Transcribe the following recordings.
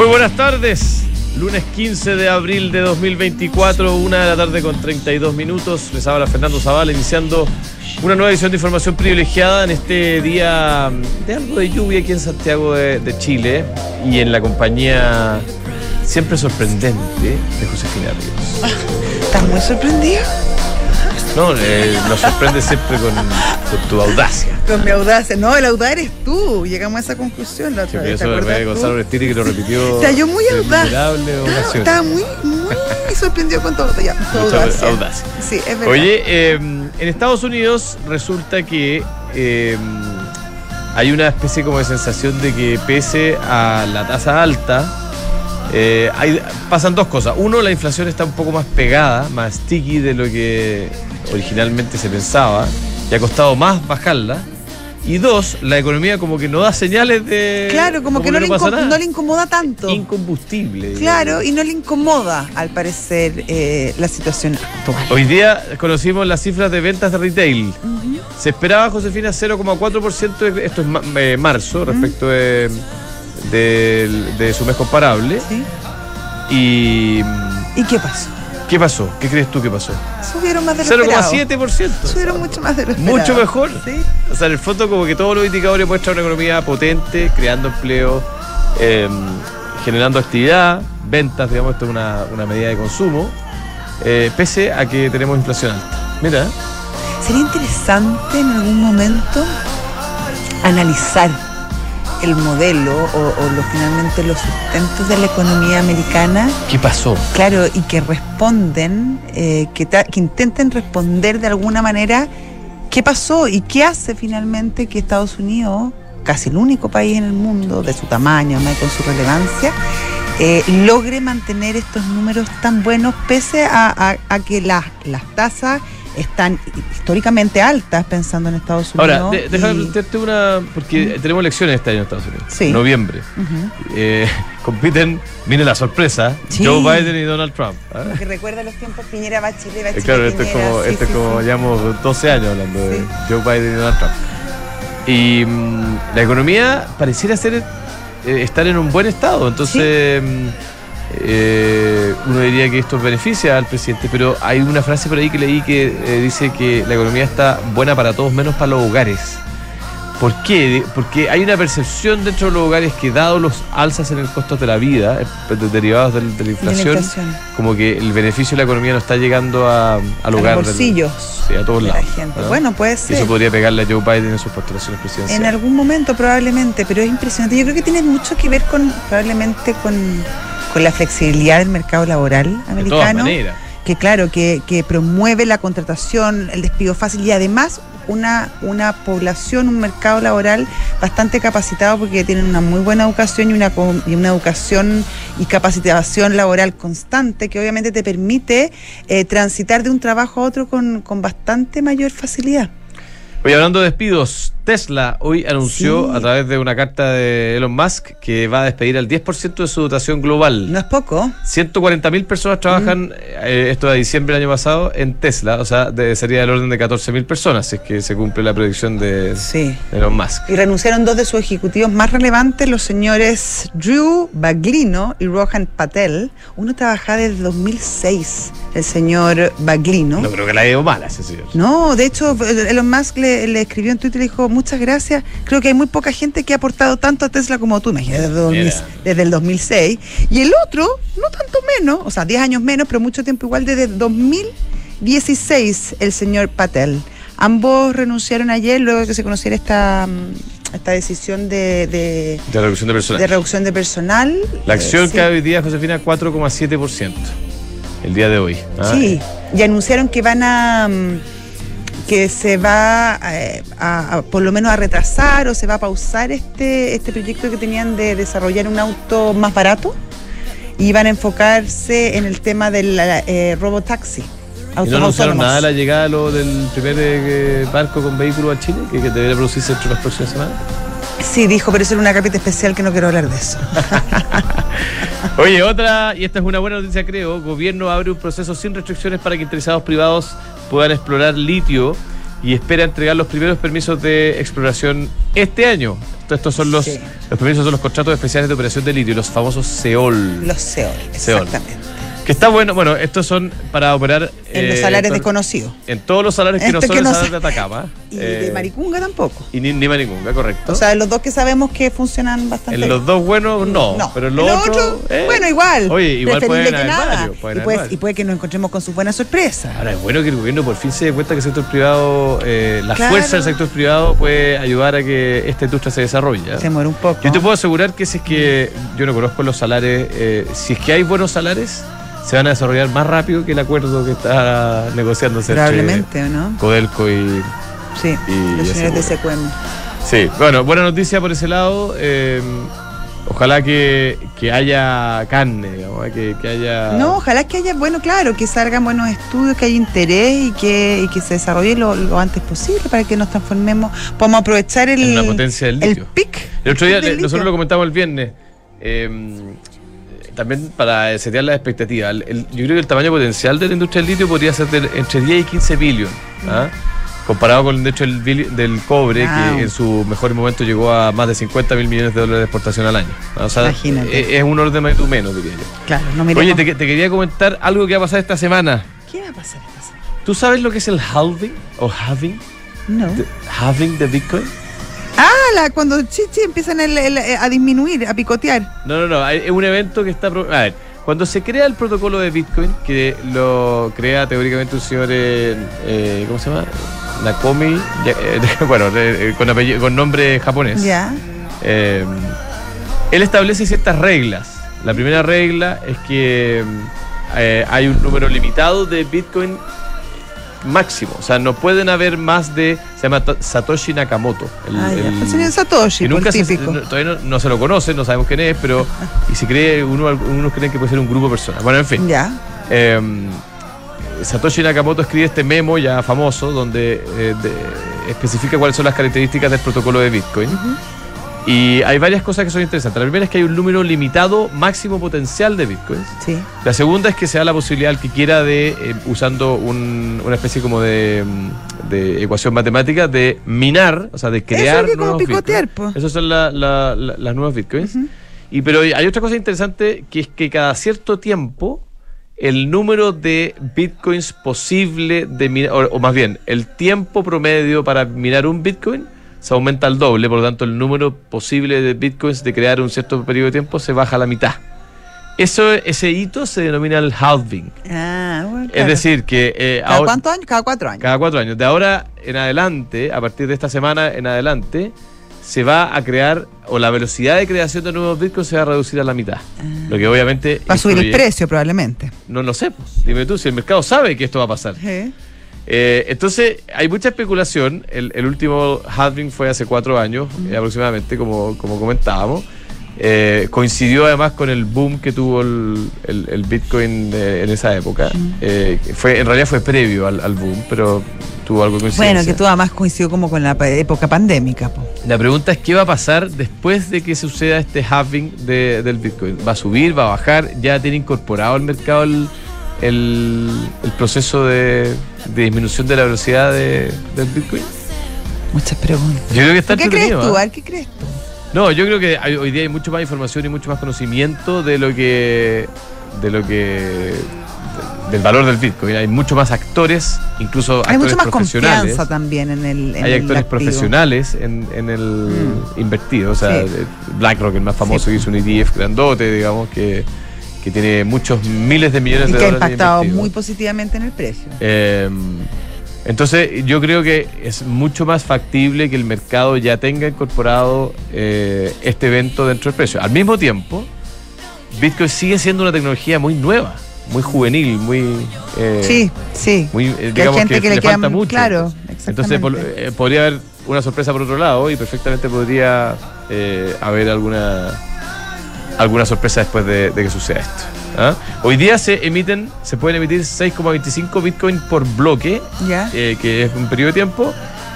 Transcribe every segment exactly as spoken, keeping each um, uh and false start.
Muy buenas tardes, lunes quince de abril de dos mil veinticuatro, una de la tarde con treinta y dos minutos. Les habla Fernando Zavala, iniciando una nueva edición de Información Privilegiada en este día de algo de lluvia aquí en Santiago de, de Chile, y en la compañía siempre sorprendente de Josefina Ríos. ¿Estás muy sorprendido? No, eh, nos sorprende siempre con, con tu audacia. Con mi audacia. No, el audaz eres tú. Llegamos a esa conclusión la otra Sí, vez. eso de Gonzalo Orestini, que lo repitió. O sea, yo muy audaz. Estaba muy, muy sorprendido con todo. Ya, tu audacia. audacia. Sí, es verdad. Oye, eh, en Estados Unidos resulta que eh, hay una especie como de sensación de que pese a la tasa alta, eh, hay, pasan dos cosas. Uno, la inflación está un poco más pegada, más sticky de lo que originalmente se pensaba, y ha costado más bajarla. Y dos, la economía como que no da señales de... Claro, como, como que, no, que no, le incom- no le incomoda tanto. Incombustible. Claro, digamos. Y no le incomoda, al parecer, eh, la situación actual. Hoy día conocimos las cifras de ventas de retail. Uh-huh. Se esperaba, Josefina, cero coma cuatro por ciento, de, esto es ma- eh, marzo, uh-huh. respecto de, de, de su mes comparable. ¿Sí? Y... ¿Y qué pasó? ¿Qué pasó? ¿Qué crees tú que pasó? Subieron más de lo cero coma esperado. siete por ciento. Subieron mucho más de lo esperado. Mucho mejor. ¿Sí? O sea, en el fondo como que todos los indicadores muestran una economía potente, creando empleo, eh, generando actividad, ventas, digamos, esto es una, una medida de consumo, eh, pese a que tenemos inflación alta. Mira. Sería interesante en algún momento analizar el modelo o, o lo, finalmente los sustentos de la economía americana. ¿Qué pasó? Claro, y que responden, eh, que, ta, que intenten responder de alguna manera qué pasó y qué hace finalmente que Estados Unidos, casi el único país en el mundo de su tamaño, ¿no?, con su relevancia, eh, logre mantener estos números tan buenos pese a, a, a que las, las tasas están históricamente altas, pensando en Estados Unidos. Ahora, de, déjame y... plantearte una, porque uh-huh. tenemos elecciones este año en Estados Unidos, sí. noviembre. Uh-huh. Eh, compiten, viene la sorpresa, sí. Joe Biden y Donald Trump. ¿eh? Como que recuerda los tiempos Piñera, Bachelet, Bachelet, Claro, esto Piñera, es como, sí, este sí, es como sí. llevamos doce años hablando sí. de Joe Biden y Donald Trump. Y mmm, la economía pareciera ser eh, estar en un buen estado, entonces... ¿Sí? Mmm, Eh, uno diría que esto beneficia al presidente, pero hay una frase por ahí que leí que eh, dice que la economía está buena para todos menos para los hogares. ¿Por qué? Porque hay una percepción dentro de los hogares que, dado los alzas en el costo de la vida, eh, derivados de, de la inflación, de la inflación, como que el beneficio de la economía no está llegando a, al hogar. A los bolsillos. Del, sí, a todos de lados. La gente. ¿no? Bueno, puede ser. Y eso podría pegarle a Joe Biden en sus postulaciones presidenciales. En algún momento probablemente, pero es impresionante. Yo creo que tiene mucho que ver con, probablemente con... con la flexibilidad del mercado laboral americano. De todas maneras. Que claro, que, que promueve la contratación, el despido fácil y además una, una población, un mercado laboral bastante capacitado porque tienen una muy buena educación y una, y una educación y capacitación laboral constante que obviamente te permite eh, transitar de un trabajo a otro con, con bastante mayor facilidad. Oye, hablando de despidos, Tesla hoy anunció sí. a través de una carta de Elon Musk que va a despedir al diez por ciento de su dotación global. No es poco. ciento cuarenta mil personas trabajan, mm. eh, esto de diciembre del año pasado, en Tesla. O sea, de, sería del orden de catorce mil personas, si es que se cumple la predicción de, sí. de Elon Musk. Y renunciaron dos de sus ejecutivos más relevantes, los señores Drew Baglino y Rohan Patel. Uno trabajaba desde dos mil seis, el señor Baglino. No creo que la haya ido mala ese señor. No, de hecho, Elon Musk le, le escribió en Twitter y le dijo, muchas gracias, creo que hay muy poca gente que ha aportado tanto a Tesla como tú, imagínate, desde, dos mil, desde el dos mil seis. Y el otro, no tanto menos, o sea, diez años menos, pero mucho tiempo igual, desde dos mil dieciséis, el señor Patel. Ambos renunciaron ayer luego de que se conociera esta... esta decisión de, de, de reducción de personal. De reducción de personal. La acción eh, sí. cae hoy día, Josefina, cuatro coma siete por ciento. El día de hoy. Ah, sí, y anunciaron que van a... que se va eh, a, a, por lo menos a retrasar o se va a pausar este, este proyecto que tenían de desarrollar un auto más barato y van a enfocarse en el tema del eh, robotaxi. ¿Y no anunciaron nada de la llegada lo del primer eh, barco con vehículos a Chile, que, que debería producirse entre las próximas semanas? Sí, dijo, pero eso era una capita especial que no quiero hablar de eso. Oye, otra, y esta es una buena noticia, creo. Gobierno abre un proceso sin restricciones para que interesados privados puedan explorar litio y espera entregar los primeros permisos de exploración este año. Estos son los, sí. los permisos son los contratos especiales de operación de litio, los famosos SEOL. Los SEOL, exactamente. SEOL. Que está bueno, bueno, estos son para operar en eh, los salares desconocidos. En todos los salares que no son que no salares de Atacama. Y eh, de Maricunga tampoco. Y ni, ni Maricunga, correcto. O sea, los dos que sabemos que funcionan bastante en bien. los dos buenos, no. no. Pero en los otros, otro, eh, bueno, igual. Oye, igual pueden haber nada. varios. Pueden y, puede, y puede que nos encontremos con sus buenas sorpresas. Ahora, es bueno que el gobierno por fin se dé cuenta que el sector privado, eh, la claro. fuerza del sector privado puede ayudar a que esta industria se desarrolle. Se muere un poco. Yo te puedo asegurar que si es que yo no conozco los salares, eh, si es que hay buenos salares, se van a desarrollar más rápido que el acuerdo que está negociándose probablemente, entre ¿no? Codelco y sí, y los señores de Secuem. Sí, bueno, buena noticia por ese lado. Eh, ojalá que, que haya carne, digamos, que, que haya... No, ojalá que haya, bueno, claro, que salgan buenos estudios, que haya interés y que, y que se desarrolle lo, lo antes posible para que nos transformemos, podamos aprovechar el, en una potencia del litio. El pic. El otro día, nosotros lo comentamos el viernes, eh, también para setear las expectativas. El, el, yo creo que el tamaño potencial de la industria del litio podría ser de, entre diez y quince billones, ¿ah? Comparado con de hecho el del cobre, wow. que en su mejor momento llegó a más de cincuenta mil millones de dólares de exportación al año. O sea, Imagínate. Es, es un orden de magnitud menos, diría yo. Claro, no miremos. Oye, te, te quería comentar algo que va a pasar esta semana. ¿Qué va a pasar esta semana? ¿Tú sabes lo que es el halving o halving? No. The, halving de Bitcoin. Ah, la, cuando sí, sí, empiezan el, el, a disminuir, a picotear. No, no, no. Es un evento que está... A ver, cuando se crea el protocolo de Bitcoin, que lo crea teóricamente un señor... Eh, eh, ¿Cómo se llama? Nakomi. Eh, bueno, eh, con, apellido, con nombre japonés. Ya. Eh, él establece ciertas reglas. La primera regla es que eh, hay un número limitado de Bitcoin máximo, o sea, no pueden haber más de, se llama Satoshi Nakamoto, el, ah, ya, el, el señor Satoshi, que nunca el típico. Se, no, todavía no, no se lo conoce, no sabemos quién es, pero y se cree, uno, unos creen que puede ser un grupo de personas. Bueno, en fin. Ya. Eh, Satoshi Nakamoto escribe este memo ya famoso donde eh, de, especifica cuáles son las características del protocolo de Bitcoin. Uh-huh. Y hay varias cosas que son interesantes. La primera es que hay un número limitado máximo potencial de bitcoins. Sí. La segunda es que se da la posibilidad al que quiera de, eh, usando un, una especie como de, de ecuación matemática, de minar, o sea, de crear Eso es nuevos como picotear, bitcoins. Esas son la, la, la, las nuevas bitcoins. Uh-huh. Y pero hay otra cosa interesante, que es que cada cierto tiempo el número de bitcoins posible de minar, o, o más bien, el tiempo promedio para minar un bitcoin se aumenta al doble, por lo tanto el número posible de bitcoins de crear un cierto periodo de tiempo se baja a la mitad. Eso, ese hito se denomina el halving. Ah, bueno, claro. Es decir, que... Eh, ¿Cada ahora, cuántos años? Cada cuatro años. Cada cuatro años. De ahora en adelante, a partir de esta semana en adelante, se va a crear, o la velocidad de creación de nuevos bitcoins se va a reducir a la mitad. Ah. Lo que obviamente... Va a subir el precio probablemente. No lo sé. Dime tú, si el mercado sabe que esto va a pasar. Sí. Eh, entonces, hay mucha especulación. El, el último halving fue hace cuatro años, uh-huh. eh, aproximadamente, como, como comentábamos. Eh, coincidió además con el boom que tuvo el, el, el Bitcoin de, en esa época. Uh-huh. Eh, fue, en realidad fue previo al, al boom, pero tuvo algo de coincidencia. Bueno, que todo además coincidió como con la época pandémica. Po. La pregunta es: ¿qué va a pasar después de que suceda este halving de, del Bitcoin? ¿Va a subir? ¿Va a bajar? ¿Ya tiene incorporado al mercado el, el, el proceso de, de disminución de la velocidad de, del Bitcoin? Muchas preguntas. Yo creo que está ¿Qué crees tú? ¿eh? ¿Qué crees tú? No, yo creo que hay, hoy día hay mucho más información y mucho más conocimiento de lo que de lo que de, del valor del Bitcoin. Hay mucho más actores, incluso hay actores mucha más profesionales. Confianza también en el en hay el actores activo. profesionales en, en el mm. invertido, o sea, sí. BlackRock, el más famoso, sí. que hizo un E T F grandote, digamos, que que tiene muchos miles de millones y de dólares. Y que ha impactado invertido. muy positivamente en el precio. Eh, Entonces yo creo que es mucho más factible que el mercado ya tenga incorporado eh, este evento dentro del precio. Al mismo tiempo, Bitcoin sigue siendo una tecnología muy nueva, muy juvenil, muy... Eh, sí, sí. Muy, eh, que hay gente que, que le, le falta queda, mucho. Claro, entonces por, eh, podría haber una sorpresa por otro lado y perfectamente podría eh, haber alguna, alguna sorpresa después de, de que suceda esto. ¿Ah? Hoy día se emiten, se pueden emitir seis coma veinticinco Bitcoin por bloque, yeah. eh, que es un periodo de tiempo,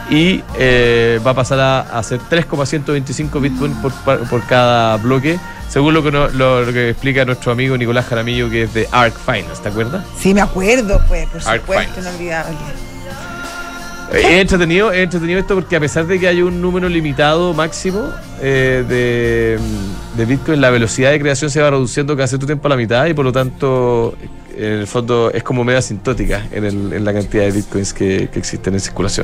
y eh, va a pasar a, a ser tres coma ciento veinticinco Bitcoin por, por cada bloque, según lo que, no, lo, lo que explica nuestro amigo Nicolás Jaramillo, que es de Ark Finance, ¿te acuerdas? Sí, me acuerdo, pues, por Ark supuesto, Finance. inolvidable. Es entretenido, es entretenido esto porque a pesar de que hay un número limitado máximo eh, de, de Bitcoin, la velocidad de creación se va reduciendo cada cierto tiempo a la mitad y por lo tanto, en el fondo, es como medio asintótica en, el, en la cantidad de Bitcoins que, que existen en circulación.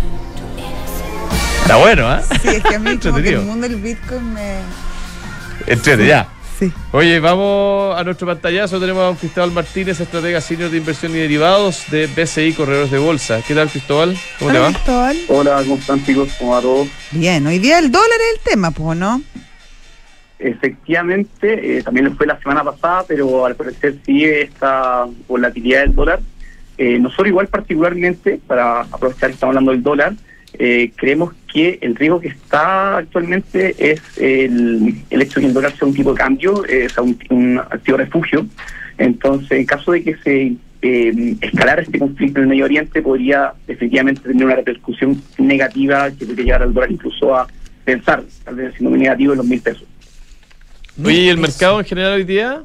Está bueno, ¿ah? ¿eh? Sí, es que a mí como que el mundo del Bitcoin me... Entrete, ya. Sí. Oye, vamos a nuestro pantallazo. Tenemos a don Cristóbal Martínez, estratega senior de inversión y derivados de B C I Corredores de Bolsa. ¿Qué tal, Cristóbal? ¿Cómo Hola, te va? Cristóbal. Hola, ¿cómo están, chicos? ¿Cómo va todo? Bien, hoy día el dólar es el tema, pues, ¿no? Efectivamente, eh, también lo fue la semana pasada, pero al parecer sigue esta volatilidad del dólar. Eh, nosotros igual particularmente, para aprovechar que estamos hablando del dólar, eh, creemos que el riesgo que está actualmente es el, el hecho de que el dólar sea un tipo de cambio, eh, sea un, un activo refugio. Entonces, en caso de que se eh, escalara este conflicto en el Medio Oriente, podría definitivamente tener una repercusión negativa que podría llevar al dólar incluso a pensar, tal vez siendo negativo, en los mil pesos. Oye, ¿y el mercado en general hoy día?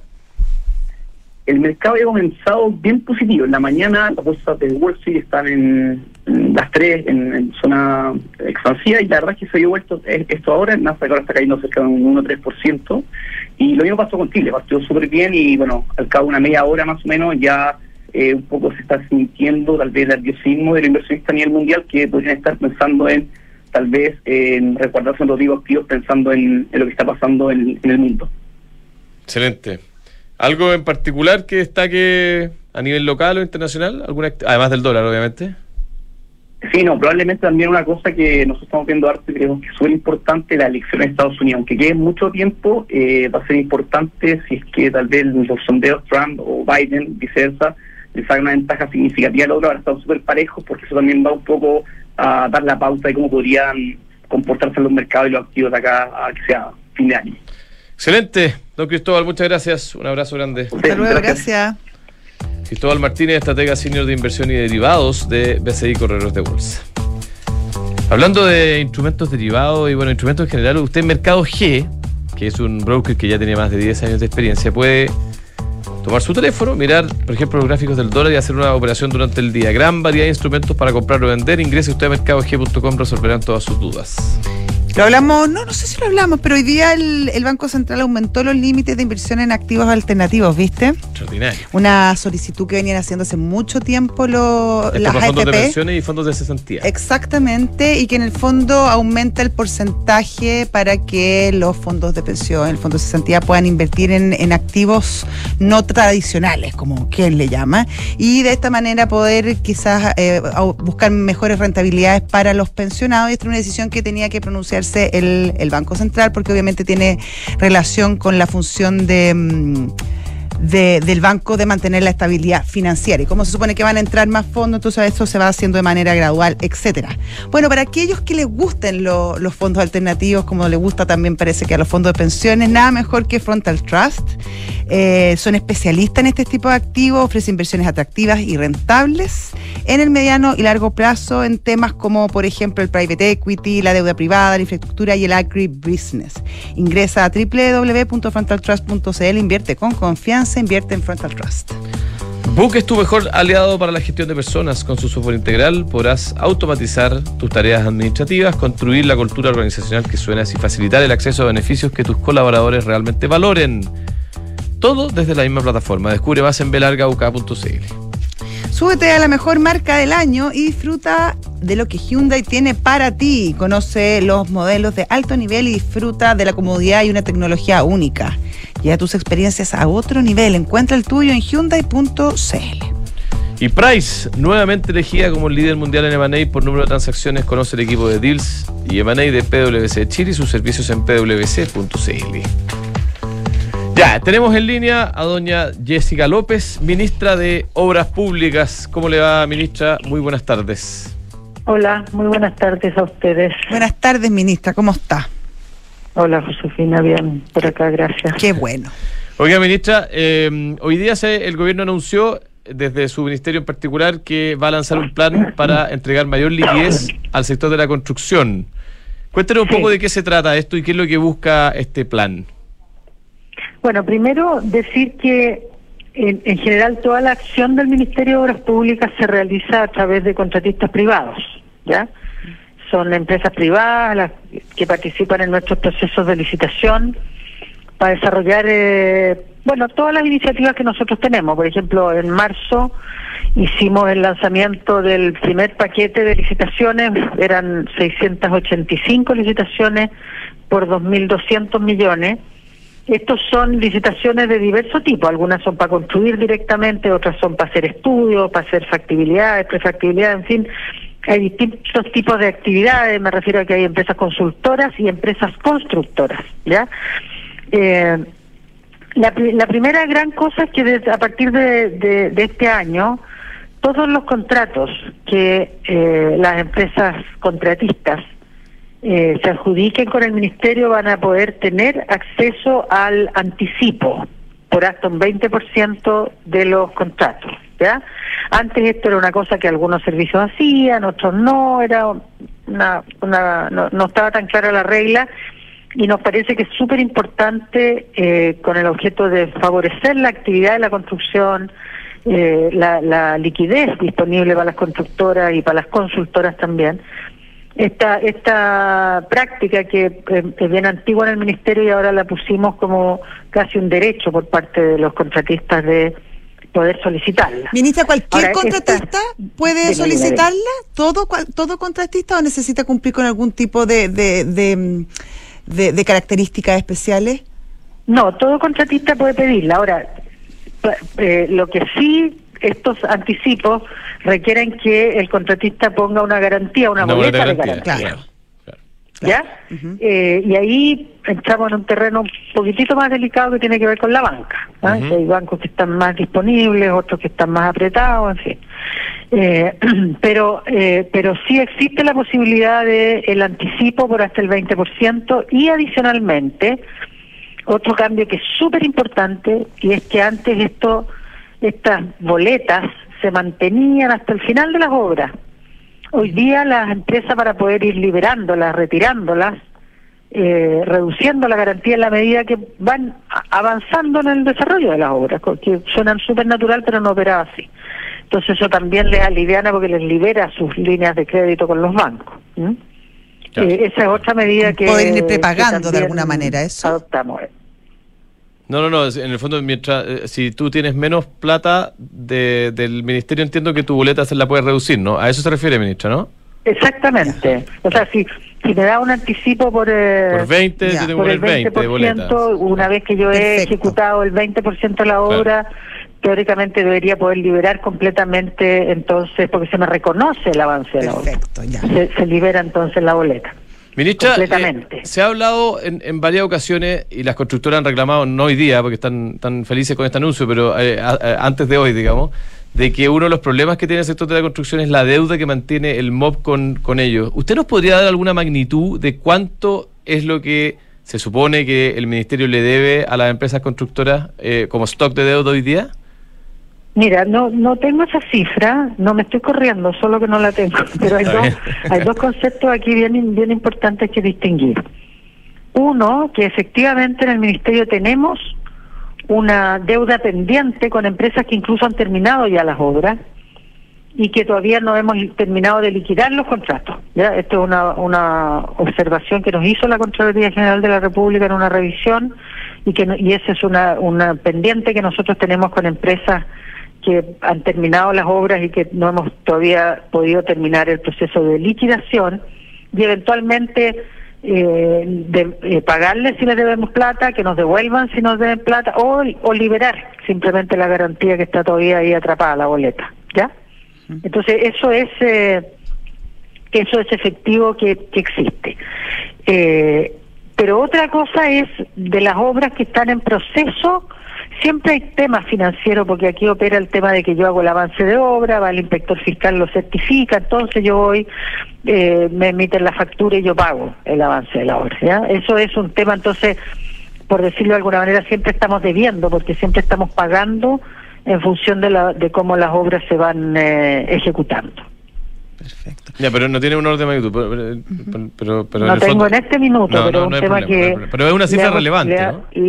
El mercado ha comenzado bien positivo. En la mañana las bolsas de Wall Street están en, en las tres en, en zona expansiva y la verdad es que se dio vuelto esto ahora. El Nasdaq ahora está cayendo cerca de un uno coma tres por ciento y lo mismo pasó con Chile, partió súper bien y bueno, al cabo de una media hora más o menos ya eh, un poco se está sintiendo tal vez el nerviosismo de los inversionistas a nivel mundial que podrían estar pensando en tal vez en resguardarse en los activos activos pensando en, en lo que está pasando en, en el mundo. Excelente. ¿Algo en particular que destaque a nivel local o internacional? ¿Alguna, además del dólar, obviamente? Sí, no, probablemente también una cosa que nosotros estamos viendo harto y creemos que es súper importante, la elección en Estados Unidos. Aunque quede mucho tiempo, eh, va a ser importante si es que tal vez los sondeos Trump o Biden, viceversa, les haga una ventaja significativa al otro. Ahora están súper parejos porque eso también va un poco a dar la pauta de cómo podrían comportarse los mercados y los activos de acá a que sea fin de año. Excelente, don Cristóbal, muchas gracias. Un abrazo grande. Hasta luego, gracias. Cristóbal Martínez, estratega senior de inversión y derivados de B C I Corredores de Bolsa. Hablando de instrumentos derivados y bueno, instrumentos en general, usted en Mercado G, que es un broker que ya tiene más de diez años de experiencia, puede tomar su teléfono, mirar, por ejemplo, los gráficos del dólar y hacer una operación durante el día. Gran variedad de instrumentos para comprar o vender. Ingrese usted a mercado g punto com, resolverán todas sus dudas. Lo hablamos, no, no sé si lo hablamos, pero hoy día el, el Banco Central aumentó los límites de inversión en activos alternativos, ¿viste? Extraordinario. Una solicitud que venían haciendo hace mucho tiempo lo, las para A F P. Fondos de pensiones y fondos de cesantía. Exactamente, y que en el fondo aumenta el porcentaje para que los fondos de pensión, el fondo de cesantía puedan invertir en, en activos no tradicionales, como quien le llama, y de esta manera poder quizás eh, buscar mejores rentabilidades para los pensionados. Y esta es una decisión que tenía que pronunciar El, el Banco Central, porque obviamente tiene relación con la función de, de del banco de mantener la estabilidad financiera. Y como se supone que van a entrar más fondos, entonces eso se va haciendo de manera gradual, etcétera. Bueno, para aquellos que les gusten lo, los fondos alternativos, como les gusta también parece que a los fondos de pensiones, nada mejor que Frontal Trust. Eh, son especialistas en este tipo de activos, ofrecen inversiones atractivas y rentables en el mediano y largo plazo en temas como, por ejemplo, el private equity, la deuda privada, la infraestructura y el agribusiness. Ingresa a doble u doble u doble u punto frontal trust punto c l, invierte con confianza, invierte en Frontal Trust. Book es tu mejor aliado para la gestión de personas. Con su software integral podrás automatizar tus tareas administrativas, construir la cultura organizacional que suenas y facilitar el acceso a beneficios que tus colaboradores realmente valoren. Todo desde la misma plataforma. Descubre más en b larga u k punto c l. Súbete a la mejor marca del año y disfruta de lo que Hyundai tiene para ti. Conoce los modelos de alto nivel y disfruta de la comodidad y una tecnología única. Lleva tus experiencias a otro nivel. Encuentra el tuyo en hyundai punto c l. Y Price, nuevamente elegida como el líder mundial en M and A por número de transacciones. Conoce el equipo de Deals y M and A de P W C Chile y sus servicios en p w c punto c l. Ya, tenemos en línea a doña Jessica López, ministra de Obras Públicas. ¿Cómo le va, ministra? Muy buenas tardes. Hola, muy buenas tardes a ustedes. Buenas tardes, ministra, ¿cómo está? Hola, Josefina, bien, por acá, gracias. Qué bueno. Oiga, ministra, eh, hoy día se, el gobierno anunció, desde su ministerio en particular, que va a lanzar un plan para entregar mayor liquidez al sector de la construcción. Cuéntenos un Sí. poco de qué se trata esto y qué es lo que busca este plan. Bueno, primero decir que en, en general toda la acción del Ministerio de Obras Públicas se realiza a través de contratistas privados. ¿ya? Son empresas privadas las que participan en nuestros procesos de licitación para desarrollar, eh, bueno, todas las iniciativas que nosotros tenemos. Por ejemplo, en marzo hicimos el lanzamiento del primer paquete de licitaciones, eran seiscientas ochenta y cinco licitaciones por dos mil doscientos millones. Estos son licitaciones de diverso tipo, algunas son para construir directamente, otras son para hacer estudios, para hacer factibilidades, prefactibilidad, en fin, hay distintos tipos de actividades. Me refiero a que hay empresas consultoras y empresas constructoras, ¿ya? Eh, la, la primera gran cosa es que desde, a partir de, de, de este año, todos los contratos que eh, las empresas contratistas Eh, se adjudiquen con el Ministerio van a poder tener acceso al anticipo por hasta un veinte por ciento de los contratos, ¿ya? Antes esto era una cosa que algunos servicios hacían, otros no, era una, una no, no estaba tan clara la regla, y nos parece que es súper importante eh, con el objeto de favorecer la actividad de la construcción, eh, la, la liquidez disponible para las constructoras y para las consultoras también. Esta esta práctica que eh, es bien antigua en el Ministerio y ahora la pusimos como casi un derecho por parte de los contratistas de poder solicitarla. Ministra, ¿cualquier ahora, contratista esta, puede dime, solicitarla? dime, dime. ¿Todo cual, todo contratista o necesita cumplir con algún tipo de, de, de, de, de características especiales? No, todo contratista puede pedirla. Ahora, eh, lo que sí, estos anticipos requieren que el contratista ponga una garantía, una, una boleta de garantía. Claro, claro. ¿Ya? Uh-huh. Eh, y ahí entramos en un terreno un poquitito más delicado que tiene que ver con la banca. ¿eh? Uh-huh. Hay bancos que están más disponibles, otros que están más apretados, en fin. Eh, pero eh, pero sí existe la posibilidad de el anticipo por hasta el veinte por ciento y adicionalmente otro cambio que es súper importante, y es que antes esto estas boletas se mantenían hasta el final de las obras. Hoy día las empresas, para poder ir liberándolas, retirándolas, eh, reduciendo la garantía en la medida que van avanzando en el desarrollo de las obras, que suenan súper natural pero no opera así. Entonces eso también les aliviana porque les libera sus líneas de crédito con los bancos. ¿Mm? Claro. Eh, esa es otra medida que... Poder ir prepagando de alguna manera eso. Adoptamos. No, no, no, en el fondo, mientras eh, si tú tienes menos plata de, del Ministerio, entiendo que tu boleta se la puedes reducir, ¿no? A eso se refiere, ministra, ¿no? Exactamente. O sea, si, si me da un anticipo por, eh, por veinte, ya, yo tengo por que el poner veinte de boleta. Una vez que yo he Perfecto. ejecutado el veinte por ciento de la obra, claro, teóricamente debería poder liberar completamente, entonces, porque se me reconoce el avance de la obra. Perfecto, ya. Se, se libera entonces la boleta. Ministra, eh, se ha hablado en, en varias ocasiones, y las constructoras han reclamado, no hoy día, porque están tan felices con este anuncio, pero eh, a, a, antes de hoy, digamos, de que uno de los problemas que tiene el sector de la construcción es la deuda que mantiene el M O B con, con ellos. ¿Usted nos podría dar alguna magnitud de cuánto es lo que se supone que el Ministerio le debe a las empresas constructoras eh, como stock de deuda hoy día? Mira, no no tengo esa cifra, no me estoy corriendo, solo que no la tengo, pero hay dos, hay dos conceptos aquí bien, bien importantes que distinguir. Uno, que efectivamente en el Ministerio tenemos una deuda pendiente con empresas que incluso han terminado ya las obras y que todavía no hemos terminado de liquidar los contratos. ¿Ya? Esto es una, una observación que nos hizo la Contraloría General de la República en una revisión, y que y esa es una, una pendiente que nosotros tenemos con empresas que han terminado las obras y que no hemos todavía podido terminar el proceso de liquidación, y eventualmente eh, de, eh, pagarles si les debemos plata, que nos devuelvan si nos deben plata, o, o liberar simplemente la garantía que está todavía ahí atrapada, la boleta, ¿ya? Entonces eso es eh, eso es efectivo que, que existe. Eh, pero otra cosa es de las obras que están en proceso. Siempre hay temas financieros, porque aquí opera el tema de que yo hago el avance de obra, va el inspector fiscal, lo certifica, entonces yo voy, eh, me emiten la factura y yo pago el avance de la obra, ¿ya? Eso es un tema, entonces, por decirlo de alguna manera, siempre estamos debiendo, porque siempre estamos pagando en función de, la, de cómo las obras se van eh, ejecutando. Perfecto. Ya, pero no tiene un orden de magnitud. Pero, pero, pero, pero no en tengo fondo, en este minuto, no, pero no, un no tema problema, que... no pero es una cifra le, relevante, le, ¿no? Le,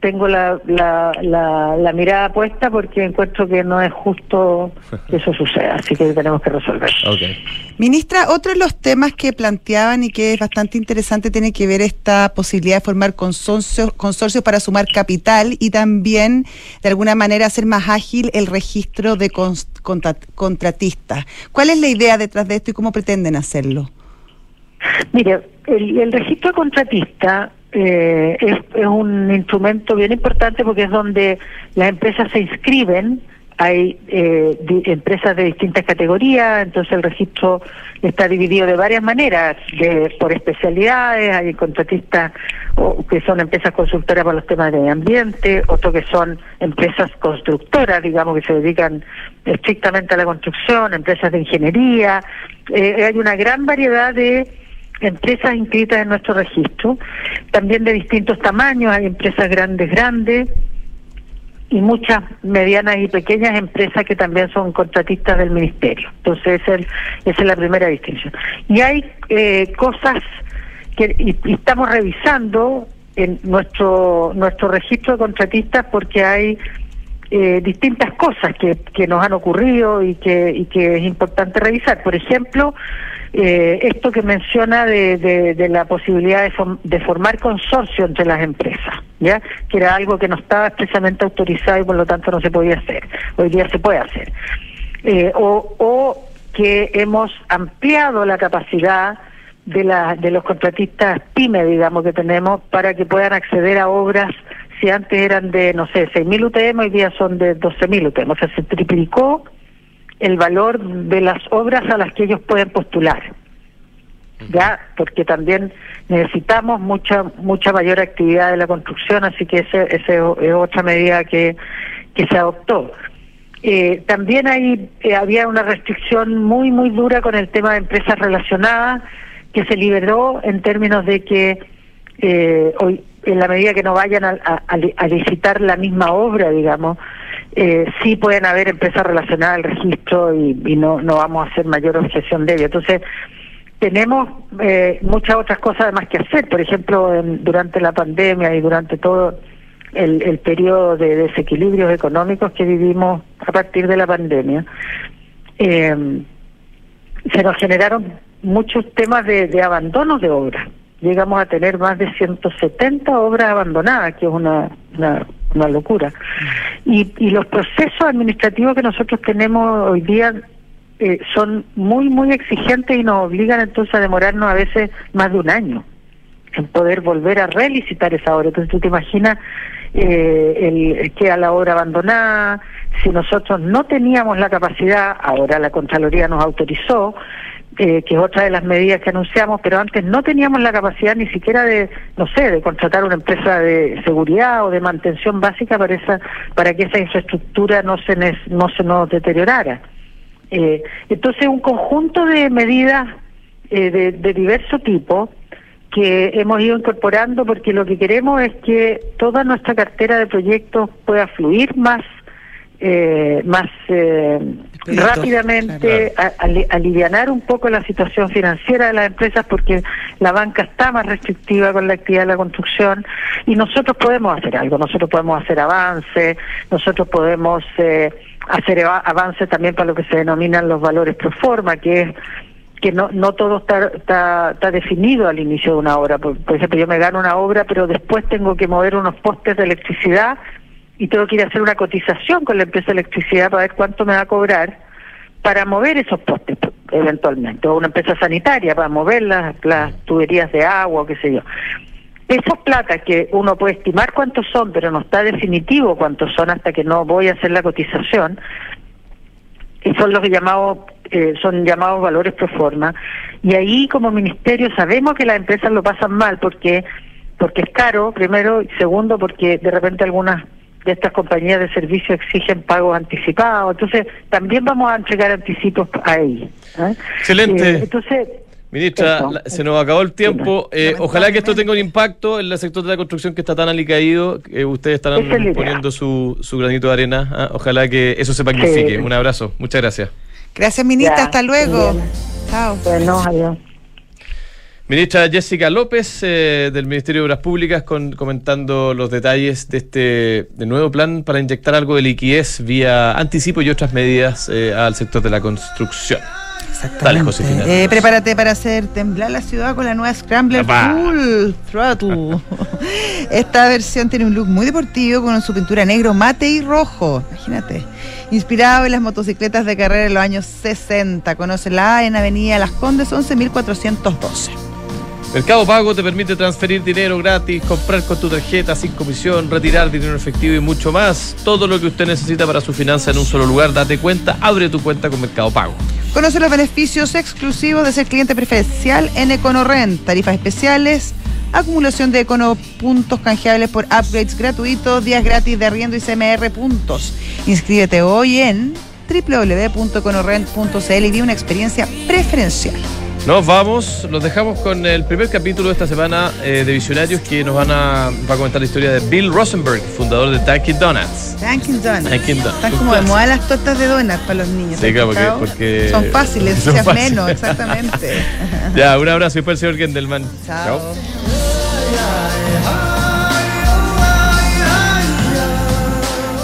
tengo la, la, la, la mirada puesta porque encuentro que no es justo que eso suceda, así que tenemos que resolver. Okay. Ministra, otro de los temas que planteaban y que es bastante interesante tiene que ver esta posibilidad de formar consorcios, consorcios para sumar capital y también de alguna manera hacer más ágil el registro de contra, contratistas. ¿Cuál es la idea detrás de esto y cómo pretenden hacerlo? Mire, el, el registro de contratistas eh, es, es un instrumento bien importante porque es donde las empresas se inscriben. Hay eh, di, empresas de distintas categorías, entonces el registro está dividido de varias maneras, de por especialidades. Hay contratistas o, que son empresas consultoras para los temas de medio ambiente, otros que son empresas constructoras, digamos, que se dedican estrictamente a la construcción, empresas de ingeniería. Eh, hay una gran variedad de empresas inscritas en nuestro registro, también de distintos tamaños. Hay empresas grandes, grandes, y muchas medianas y pequeñas empresas que también son contratistas del ministerio. Entonces esa es, esa es la primera distinción. Y hay eh, cosas que y, y estamos revisando en nuestro nuestro registro de contratistas porque hay eh, distintas cosas que, que nos han ocurrido y que, y que es importante revisar. Por ejemplo, eh, esto que menciona de, de, de la posibilidad de, form, de formar consorcio entre las empresas, ¿ya? Que era algo que no estaba expresamente autorizado y por lo tanto no se podía hacer. Hoy día se puede hacer. Eh, o, o que hemos ampliado la capacidad de, la, de los contratistas PYME, digamos, que tenemos para que puedan acceder a obras. Si antes eran de, no sé, seis mil U T M, hoy día son de doce mil U T M. O sea, se triplicó el valor de las obras a las que ellos pueden postular, ya, porque también necesitamos mucha mucha mayor actividad de la construcción, así que ese, ese es otra medida que, que se adoptó. Eh, también hay eh, había una restricción muy muy dura con el tema de empresas relacionadas que se liberó en términos de que eh, hoy en la medida que no vayan a, a, a licitar la misma obra, digamos, eh, sí pueden haber empresas relacionadas al registro y, y no, no vamos a hacer mayor objeción de ello. Entonces, tenemos eh, muchas otras cosas además que hacer. Por ejemplo, en, durante la pandemia y durante todo el, el periodo de desequilibrios económicos que vivimos a partir de la pandemia, eh, se nos generaron muchos temas de, de abandono de obras. Llegamos a tener más de ciento setenta obras abandonadas, que es una, una, una locura. Y, y los procesos administrativos que nosotros tenemos hoy día eh, son muy, muy exigentes y nos obligan entonces a demorarnos a veces más de un año en poder volver a relicitar esa obra. Entonces tú te imaginas eh, el, el queda la obra abandonada. Si nosotros no teníamos la capacidad, ahora la Contraloría nos autorizó, Eh, que es otra de las medidas que anunciamos, pero antes no teníamos la capacidad ni siquiera de, no sé, de contratar una empresa de seguridad o de mantención básica para esa, para que esa infraestructura no se nes, no se nos deteriorara. Eh, entonces, un conjunto de medidas eh, de, de diverso tipo que hemos ido incorporando porque lo que queremos es que toda nuestra cartera de proyectos pueda fluir más Eh, más eh, rápidamente, claro. a, a, alivianar un poco la situación financiera de las empresas porque la banca está más restrictiva con la actividad de la construcción y nosotros podemos hacer algo, nosotros podemos hacer avances, nosotros podemos eh, hacer avances también para lo que se denominan los valores pro forma, que es que no no todo está, está, está definido al inicio de una obra. Por, por ejemplo, yo me gano una obra pero después tengo que mover unos postes de electricidad y tengo que ir a hacer una cotización con la empresa de electricidad para ver cuánto me va a cobrar para mover esos postes eventualmente, o una empresa sanitaria para mover las, las tuberías de agua o qué sé yo. Esas platas que uno puede estimar cuántos son, pero no está definitivo cuántos son hasta que no voy a hacer la cotización, y son los que llamamos, eh, son llamados valores pro forma, y ahí como ministerio sabemos que las empresas lo pasan mal porque porque es caro, primero, y segundo, porque de repente algunas de estas compañías de servicio exigen pagos anticipados, entonces también vamos a entregar anticipos a ellos. ¿eh? Excelente. Eh, entonces, Ministra, eso, la, se nos acabó el tiempo. Eh, ojalá que esto tenga un impacto en el sector de la construcción que está tan alicaído. Eh, ustedes estarán poniendo su, su granito de arena. ¿eh? Ojalá que eso se magnifique. Sí. Un abrazo. Muchas gracias. Gracias, ministra. Ya, hasta luego. Chao. Bueno, adiós. Ministra Jessica López eh, del Ministerio de Obras Públicas con, comentando los detalles de este de nuevo plan para inyectar algo de liquidez vía anticipo y otras medidas eh, al sector de la construcción. Exactamente. Dale, Josefina. Eh, prepárate para hacer temblar la ciudad con la nueva Scrambler ¡Apá! Full Throttle. Esta versión tiene un look muy deportivo con su pintura negro, mate y rojo. Imagínate. Inspirado en las motocicletas de carrera de los años sesenta. Conócela en Avenida Las Condes once mil cuatrocientos doce. Mercado Pago te permite transferir dinero gratis, comprar con tu tarjeta sin comisión, retirar dinero efectivo y mucho más. Todo lo que usted necesita para su finanza en un solo lugar. Date cuenta, abre tu cuenta con Mercado Pago. Conoce los beneficios exclusivos de ser cliente preferencial en EconoRent. Tarifas especiales, acumulación de Econo puntos canjeables por upgrades gratuitos, días gratis de arriendo y C M R puntos. Inscríbete hoy en doble u doble u doble u punto econorent punto c l y vive una experiencia preferencial. Nos vamos, los dejamos con el primer capítulo de esta semana eh, de Visionarios, que nos van a, va a comentar la historia de Bill Rosenberg, fundador de Dunkin' Donuts. Dunkin' Donuts. Dunkin' Donuts. Están como de moda las tortas de donuts para los niños. Sí, claro, porque, porque son fáciles, son se fáciles. menos, exactamente. Ya, un abrazo y fue el señor Gendelman. Chao. Chao.